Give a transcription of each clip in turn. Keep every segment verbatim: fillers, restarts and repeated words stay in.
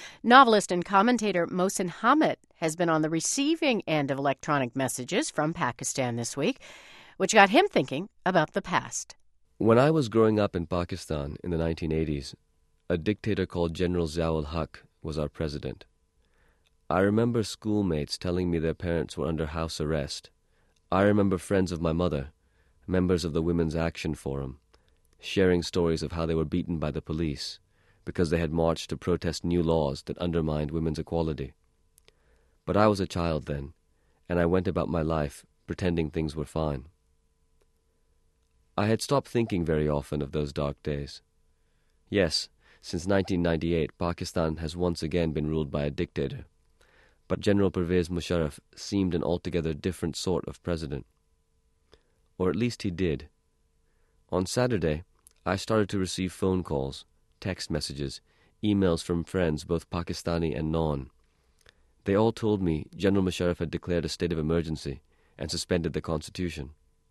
Novelist and commentator Mohsin Hamid has been on the receiving end of electronic messages from Pakistan this week, which got him thinking about the past. When I was growing up in Pakistan in the nineteen eighties, a dictator called General Zia-ul Haq was our president. I remember schoolmates telling me their parents were under house arrest. I remember friends of my mother, members of the Women's Action Forum, sharing stories of how they were beaten by the police because they had marched to protest new laws that undermined women's equality. But I was a child then, and I went about my life pretending things were fine. I had stopped thinking very often of those dark days. Yes, since nineteen ninety-eight, Pakistan has once again been ruled by a dictator, but General Pervez Musharraf seemed an altogether different sort of president. Or at least he did. On Saturday, I started to receive phone calls, text messages, emails from friends, both Pakistani and non. They all told me General Musharraf had declared a state of emergency and suspended the constitution.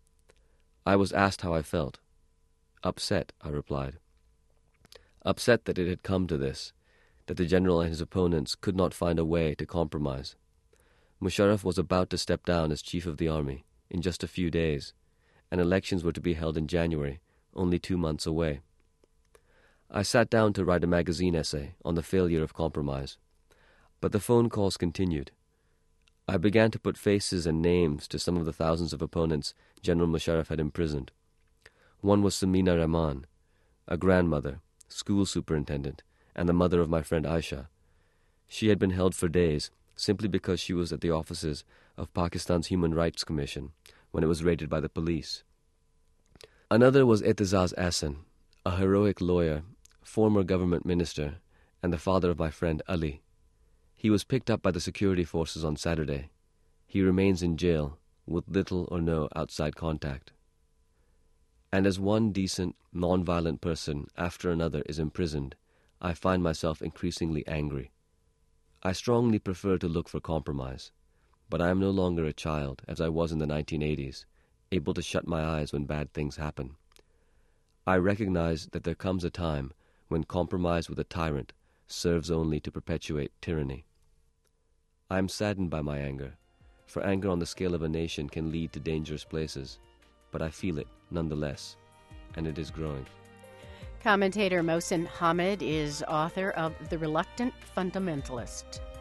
I was asked how I felt. Upset, I replied. Upset that it had come to this, that the general and his opponents could not find a way to compromise. Musharraf was about to step down as chief of the army in just a few days, and elections were to be held in January, only two months away. I sat down to write a magazine essay on the failure of compromise, but the phone calls continued. I began to put faces and names to some of the thousands of opponents General Musharraf had imprisoned. One was Samina Rahman, a grandmother, school superintendent, and the mother of my friend Aisha. She had been held for days simply because she was at the offices of Pakistan's Human Rights Commission when it was raided by the police. Another was Etizaz Ahsan, a heroic lawyer, former government minister, and the father of my friend Ali. He was picked up by the security forces on Saturday. He remains in jail with little or no outside contact. And as one decent, non-violent person after another is imprisoned, I find myself increasingly angry. I strongly prefer to look for compromise, but I am no longer a child as I was in the nineteen eighties, able to shut my eyes when bad things happen. I recognize that there comes a time when compromise with a tyrant serves only to perpetuate tyranny. I am saddened by my anger, for anger on the scale of a nation can lead to dangerous places, but I feel it nonetheless, and it is growing. Commentator Mohsin Hamid is author of The Reluctant Fundamentalist.